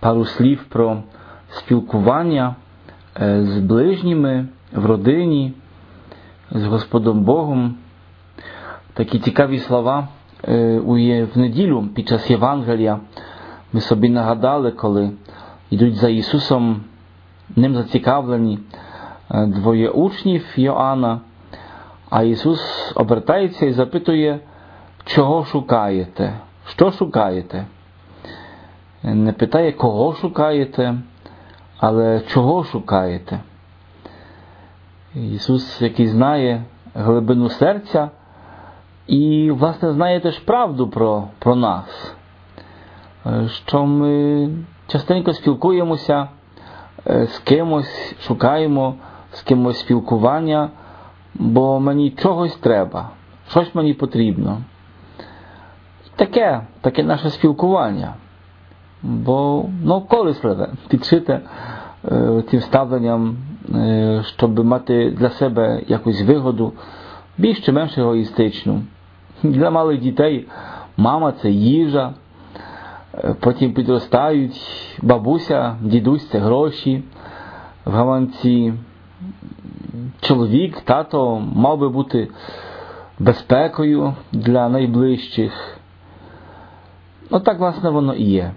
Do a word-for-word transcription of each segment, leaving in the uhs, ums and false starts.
пару слів про спілкування з ближніми, в родині, з Господом Богом. Такі цікаві слова в неділю під час Євангелія ми собі нагадали, коли йдуть за Ісусом, ним зацікавлені двоє учнів Йоанна, а Ісус обертається і запитує, чого шукаєте? Що шукаєте? Не питає, кого шукаєте, але чого шукаєте? Ісус, який знає глибину серця і, власне, знає теж правду про, про нас, що ми частенько спілкуємося з кимось, шукаємо з кимось спілкування, бо мені чогось треба, щось мені потрібно. Таке, таке наше спілкування. Бо, ну, корисливе, підшите е, тим ставленням, е, щоб мати для себе якусь вигоду, більш чи менш егоїстичну. Для малих дітей мама – це їжа, е, потім підростають, бабуся, дідусь – це гроші, в гаманці чоловік, тато мав би бути безпекою для найближчих. Отак, власне, воно і є.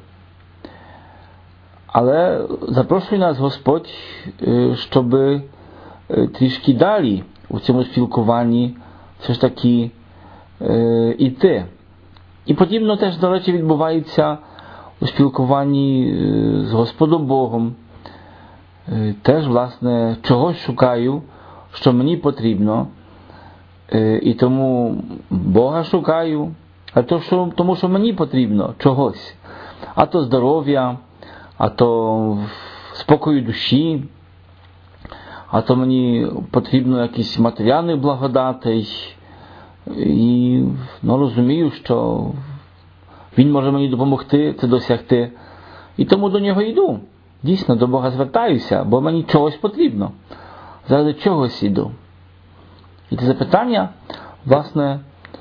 Але запрошує нас Господь, щоб трішки далі у цьому спілкуванні все ж таки йти. І подібно теж, до речі, відбувається у спілкуванні з Господом Богом. Теж, власне, чогось шукаю, що мені потрібно, і тому Бога шукаю, а то, що, тому що мені потрібно чогось. А то здоров'я, а то спокою душі, а то мені потрібно якісь матеріальні благодати. І ну, розумію, що Він може мені допомогти це досягти. І тому до Нього йду. Дійсно, до Бога звертаюся, бо мені чогось потрібно. Заради чогось йду. І це запитання, власне,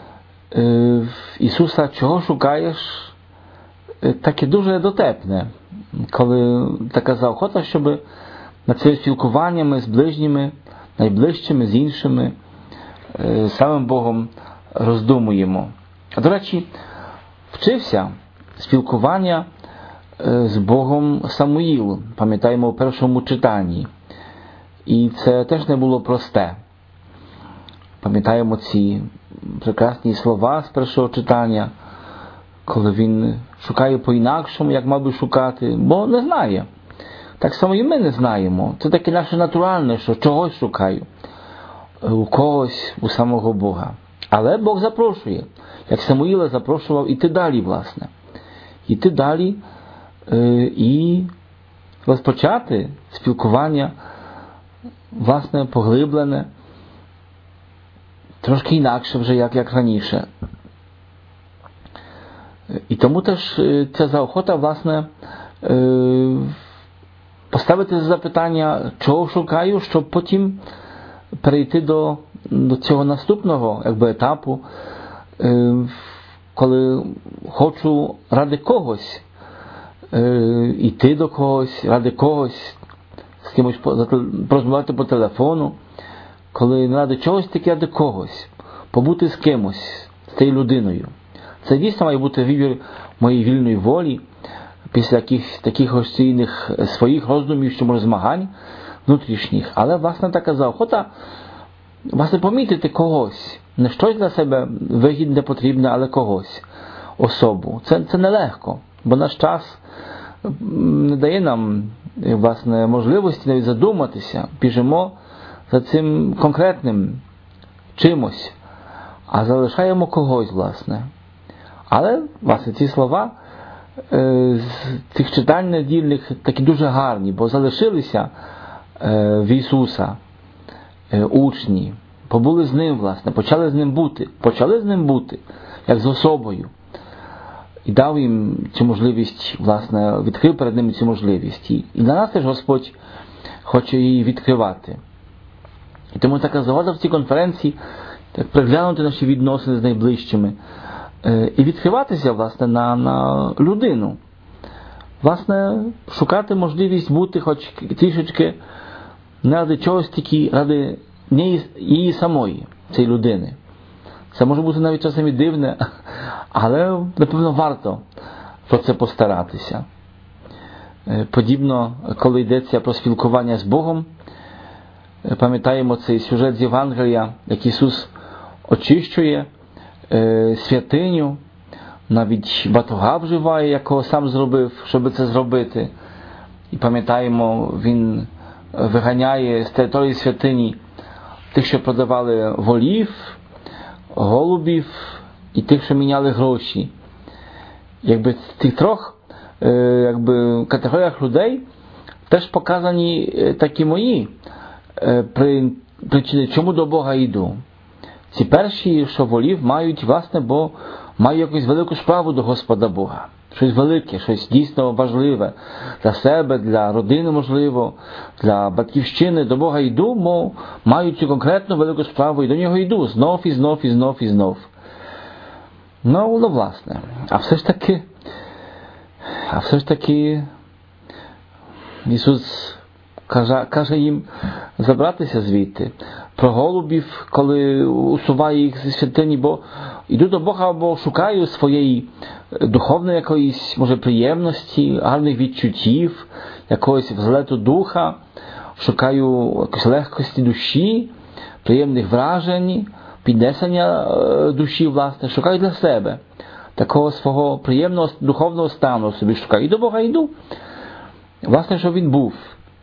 Ісуса, чого шукаєш, таке дуже дотепне, коли така заохота, щоб над цими спілкуваннями з ближніми, найближчими, з іншими, самим Богом роздумуємо. А, до речі, вчився спілкування з Богом Самуїл, пам'ятаємо, у першому читанні. І це теж не було просте. Пам'ятаємо ці прекрасні слова з першого читання, коли він шукає по-інакшому, як мав би шукати, бо не знає. Так само і ми не знаємо. Це таке наше натуральне, що чогось шукаю. У когось, у самого Бога. Але Бог запрошує. Як Самуїла запрошував іти далі, власне. Іти далі е, і розпочати спілкування, власне, поглиблене, трошки інакше вже, як, як раніше. І тому теж ця заохота, власне, поставити запитання, чого шукаю, щоб потім перейти до, до цього наступного, якби, етапу, коли хочу ради когось йти до когось, ради когось, з кимось порозмовляти по телефону, коли не ради чогось, таки ради когось, побути з кимось, з тією людиною. Це дійсно має бути вибір моєї вільної волі, після якихось таких постійних своїх роздумів, що може змагань внутрішніх. Але, власне, така заохота, власне, помітити когось. Не щось для себе вигідне, потрібне, але когось. Особу. Це, це нелегко, бо наш час не дає нам, власне, можливості навіть задуматися. Біжимо за цим конкретним чимось, а залишаємо когось, власне. Але, власне, ці слова е, з цих читань недільних такі дуже гарні, бо залишилися е, в Ісуса е, учні, побули з Ним, власне, почали з Ним бути, почали з Ним бути, як з особою. І дав їм цю можливість, власне, відкрив перед ними цю можливість. І для нас теж Господь хоче її відкривати. І тому така загода в цій конференції, так приглянути наші відносини з найближчими, і відкриватися, власне, на, на людину. власне, шукати можливість бути хоч трішечки не ради чогось тільки, ради неї, її самої, цієї людини. Це може бути навіть часом і дивне, але, напевно, варто про це постаратися. Подібно, коли йдеться про спілкування з Богом, пам'ятаємо цей сюжет з Євангелія, як Ісус очищує е, святиню, навіть батога вживає, якого сам зробив, щоб це зробити. І пам'ятаємо, Він виганяє з території святині тих, що продавали волів, голубів і тих, що міняли гроші. Якби в тих трьох е, якби, категоріях людей теж показані такі мої е, при, причини, чому до Бога йду. Ці перші, що волів, мають, власне, бо мають якусь велику справу до Господа Бога. Щось велике, щось дійсно важливе для себе, для родини, можливо, для батьківщини. До Бога йду, мов мають цю конкретну велику справу, і до нього йду знов і знов і знов і знов. Ну, ну, власне, а все ж таки, а все ж таки, Ісус каже, каже їм забратися звідти. Про голубів, коли усуває їх зі святині, бо йду до Бога, бо шукаю своєї духовної якоїсь, може, приємності, гарних відчуттів, якогось взлету духа, шукаю якоїсь легкості душі, приємних вражень, піднесення душі, власне, шукаю для себе такого свого приємного духовного стану собі шукаю. І до Бога йду, власне, щоб Він був.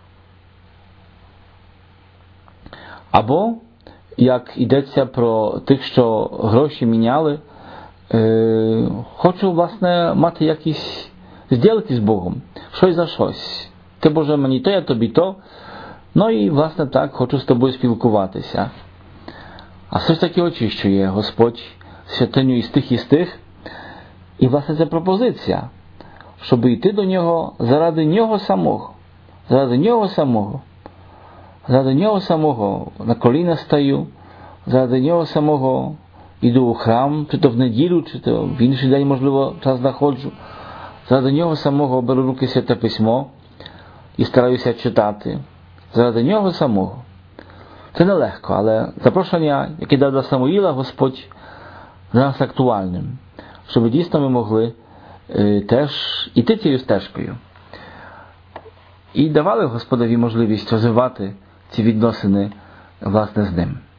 Або, як йдеться про тих, що гроші міняли, е, хочу, власне, мати якісь зділки з Богом, щось за щось. Ти, Боже, мені то, я тобі то, ну і, власне, так, хочу з тобою спілкуватися. А все ж таки очищує Господь святиню із тих і з тих, і, власне, це пропозиція, щоб йти до Нього заради Нього самого, заради Нього самого. Заради Нього самого на коліна стаю, заради Нього самого йду у храм, чи то в неділю, чи то в інший день, можливо, час знаходжу. Заради Нього самого беру в руки Святе Письмо і стараюся читати. Заради Нього самого. Це нелегко, але запрошення, яке дав до Самуїла Господь, для нас актуальним, щоб дійсно ми могли е, теж іти цією стежкою. І давали Господові можливість розвивати ці відносини, власне, з ним.